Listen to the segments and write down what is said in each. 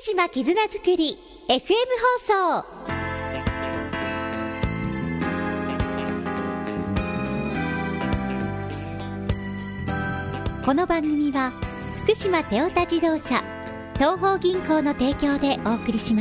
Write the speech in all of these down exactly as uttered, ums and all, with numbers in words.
島絆づくり エフエム 放送。この番組は福島テオタ自動車東邦銀行の提供でお送りします。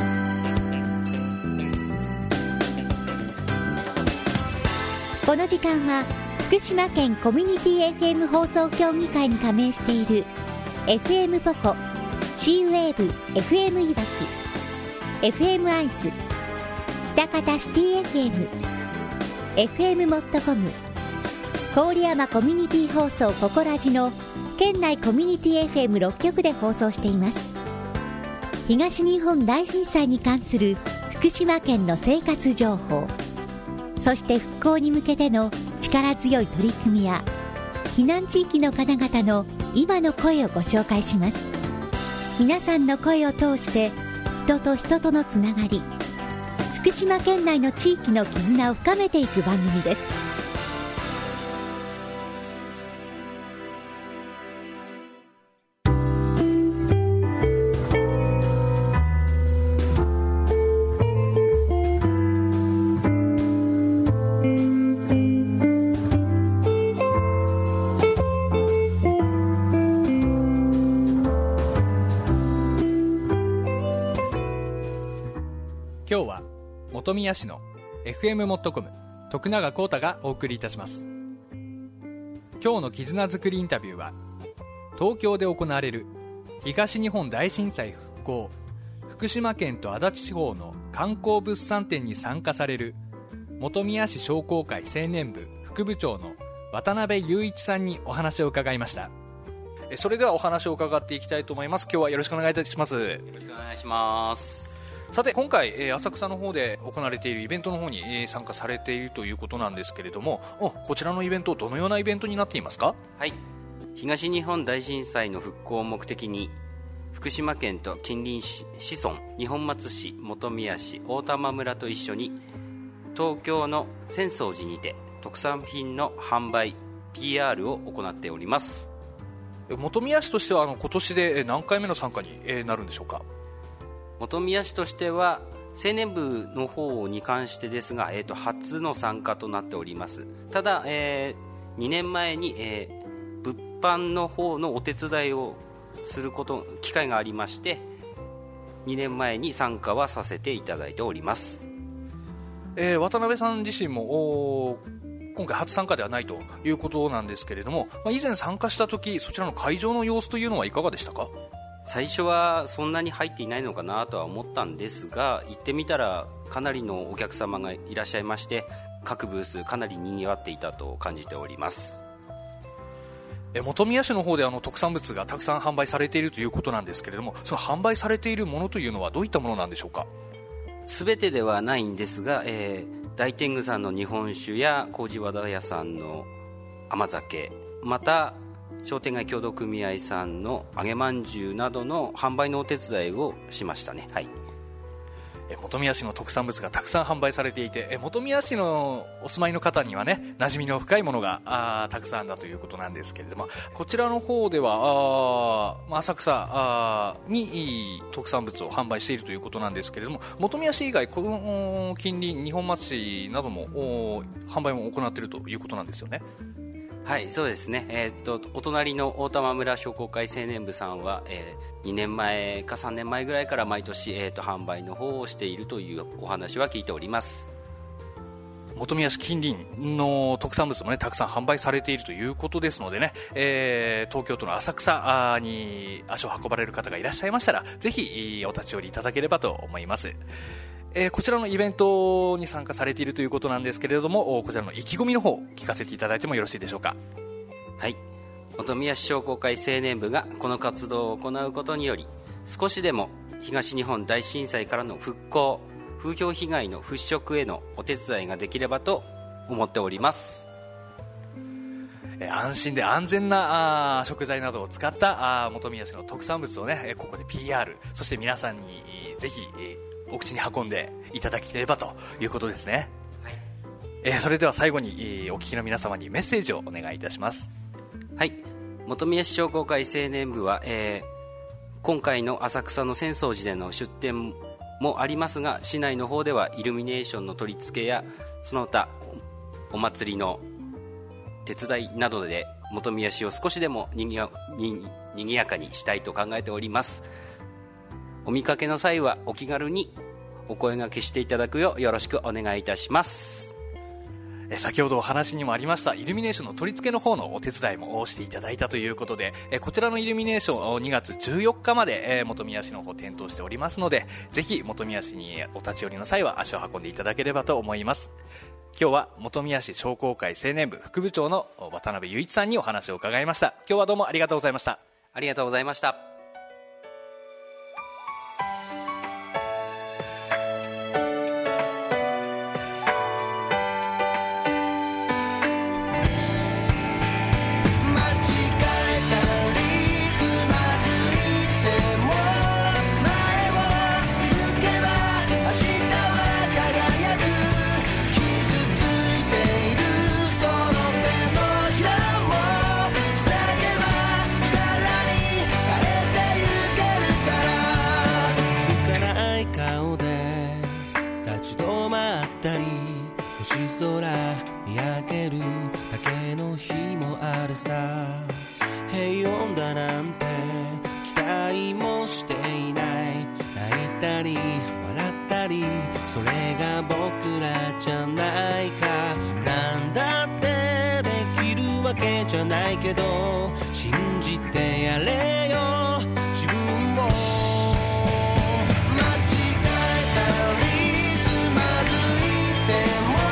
この時間は福島県コミュニティ エフエム 放送協議会に加盟している エフエム ポコ、シーウェーブ エフエム いわき、エフエム アイズ、北方シティ エフエム、エフエム モットコム、郡山コミュニティ放送ココラジの県内コミュニティ エフエムろっ 局で放送しています。東日本大震災に関する福島県の生活情報、そして復興に向けての力強い取り組みや避難地域の方々の今の声をご紹介します。皆さんの声を通して人と人とのつながり、福島県内の地域の絆を深めていく番組です。 今日は本宮市の エフエム モットコム徳永光太がお送りいたします。今日の絆づくりインタビューは、東京で行われる東日本大震災復興福島県と足立地方の観光物産展に参加される本宮市商工会青年部副部長の渡辺雄一さんにお話を伺いました。それではお話を伺っていきたいと思います。今日はよろしくお願いいたします。 よろしくお願いします。 さて今回、えー、浅草の方で行われているイベントの方に、えー、参加されているということなんですけれども、おこちらのイベントどのようなイベントになっていますか？ はい、東日本大震災の復興を目的に福島県と近隣市村、二本松市、本宮市、大玉村と一緒に東京の浅草寺にて特産品の販売 ピーアール を行っております。 本宮市としてはあの今年で何回目の参加になるんでしょうか？ 本宮市としては青年部の方に関してですが、えー、と初の参加となっております。ただ、えー、にねんまえに、えー、物販の方のお手伝いをすること機会がありまして、にねんまえに参加はさせていただいております。 えー、渡辺さん自身も今回初参加ではないということなんですけれども、まあ、以前参加した時そちらの会場の様子というのはいかがでしたか？ 最初はそんなに入っていないのかなとは思ったんですが、行ってみたらかなりのお客様がいらっしゃいまして、各ブースかなりにぎわっていたと感じております。 え本宮市の方であの特産物がたくさん販売されているということなんですけれども、その販売されているものというのはどういったものなんでしょうか？ 全てではないんですが、えー、大天狗さんの日本酒や麹和田屋さんの甘酒、また商店街協同組合さんの揚げまんじゅうなどの販売のお手伝いをしましたね。はい、 え本宮市の特産物がたくさん販売されていて、え本宮市のお住まいの方にはね馴染みの深いものがあたくさんだということなんですけれども、こちらの方ではあ浅草あに特産物を販売しているということなんですけれども、本宮市以外この近隣二本松市なども販売も行っているということなんですよね。 はい、そうですね、えー、っとお隣の大玉村商工会青年部さんは、えー、にねんまえかさんねんまえぐらいから毎年、えー、っと販売の方をしているというお話は聞いております。 本宮市近隣の特産物も、ね、たくさん販売されているということですのでね、えー、東京都の浅草に足を運ばれる方がいらっしゃいましたら、ぜひお立ち寄りいただければと思います。えー、こちらのイベントに参加されているということなんですけれども、こちらの意気込みの方聞かせていただいてもよろしいでしょうか？ はい、本宮市商工会青年部がこの活動を行うことにより、少しでも東日本大震災からの復興、風評被害の払拭へのお手伝いができればと思っております。 えー、安心で安全なあ食材などを使ったあ本宮市の特産物をね、ここで ピーアール、 そして皆さんにぜひ、えーお口に運んでいただければということですね。はい、えー、それでは最後に、えー、お聞きの皆様にメッセージをお願いいたします。 はい、本宮市商工会青年部は、えー、 今回の浅草の浅草寺での出店もありますが、市内の方ではイルミネーションの取り付けやその他お祭りの手伝いなどで本宮市を少しでもにぎや、に、にぎやかにしたいと考えております。お見かけの際はお気軽にお声掛けしていただくようよろしくお願いいたします。 え先ほどお話にもありましたイルミネーションの取り付けの方のお手伝いもしていただいたということで、えこちらのイルミネーションにがつじゅうよっかまで、え本宮市の方点灯しておりますので、ぜひ本宮市にお立ち寄りの際は足を運んでいただければと思います。今日は本宮市商工会青年部副部長の渡辺雄一さんにお話を伺いました。今日はどうもありがとうございました。 ありがとうございました。 見上げるだけの日もあるさ。平穏だなんて期待もしていない。泣いたり笑ったりそれが僕らじゃないか。なんだってできるわけじゃないけど信じてやれよ自分を。間違えたりつまずいても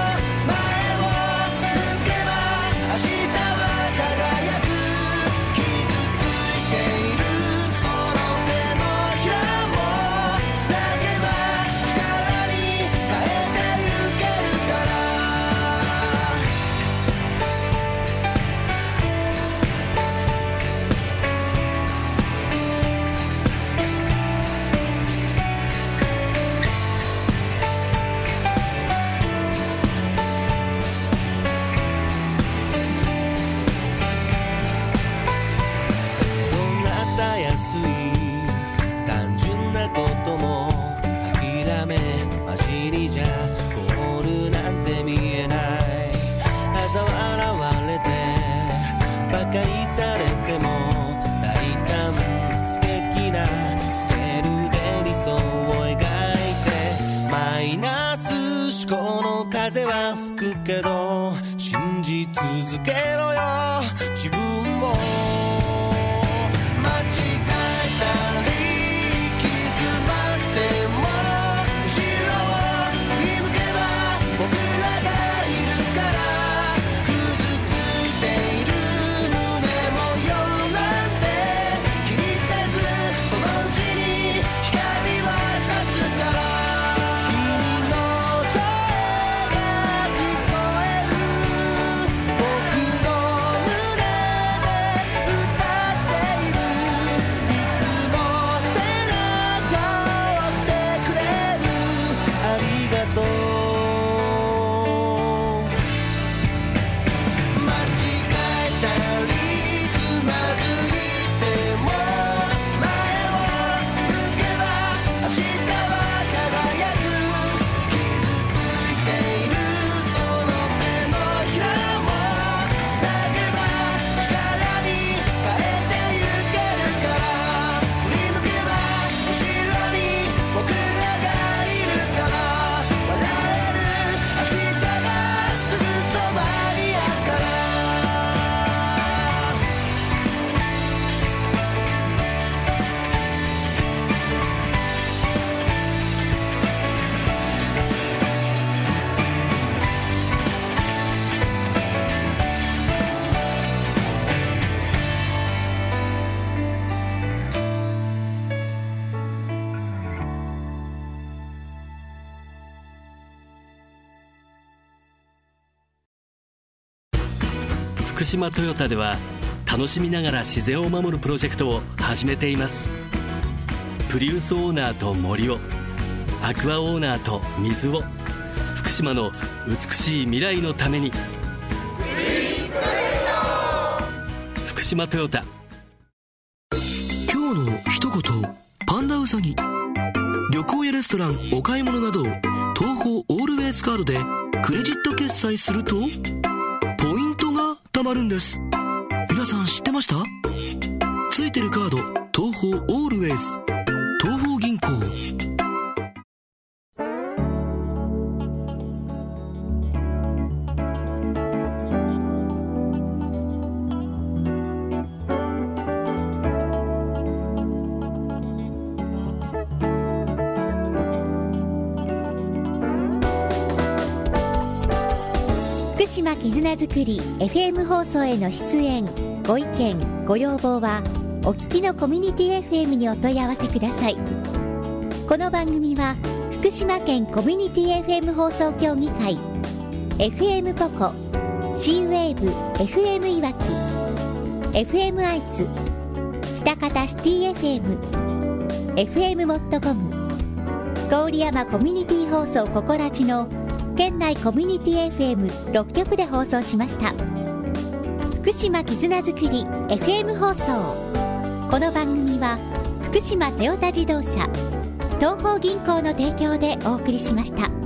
風は吹くけど信じ続けろよ自分を。間違えたり行き詰まっても後ろを振り向けば僕らがいるから。傷ついている胸模様なんて気にせずそのうちに光は差すから。 福島トヨタでは楽しみながら自然を守るプロジェクトを始めています。プリウスオーナーと森を、アクアオーナーと水を、福島の美しい未来のために。福島トヨタ。 今日の一ことパンダウサギ。旅行やレストラン、お買い物など東宝オールウェイズカードでクレジット決済するとポイントが貯まるんです。皆さん知ってました？ついてるカード東宝オールウェイズ、東宝銀行。 福島絆づくり エフエム 放送への出演、ご意見ご要望はお聞きのコミュニティ エフエム にお問い合わせください。この番組は福島県コミュニティ エフエム 放送協議会、 エフエム ポコ、 C ウェーブ エフエム いわき、 エフエム アイズ、喜多方シティ エフエム、 エフエム モットコム、郡山コミュニティ放送ココラジの県内コミュニティ エフエムろっ 局で放送しました。福島絆づくり エフエム 放送。この番組は福島トヨタ自動車、東邦銀行の提供でお送りしました。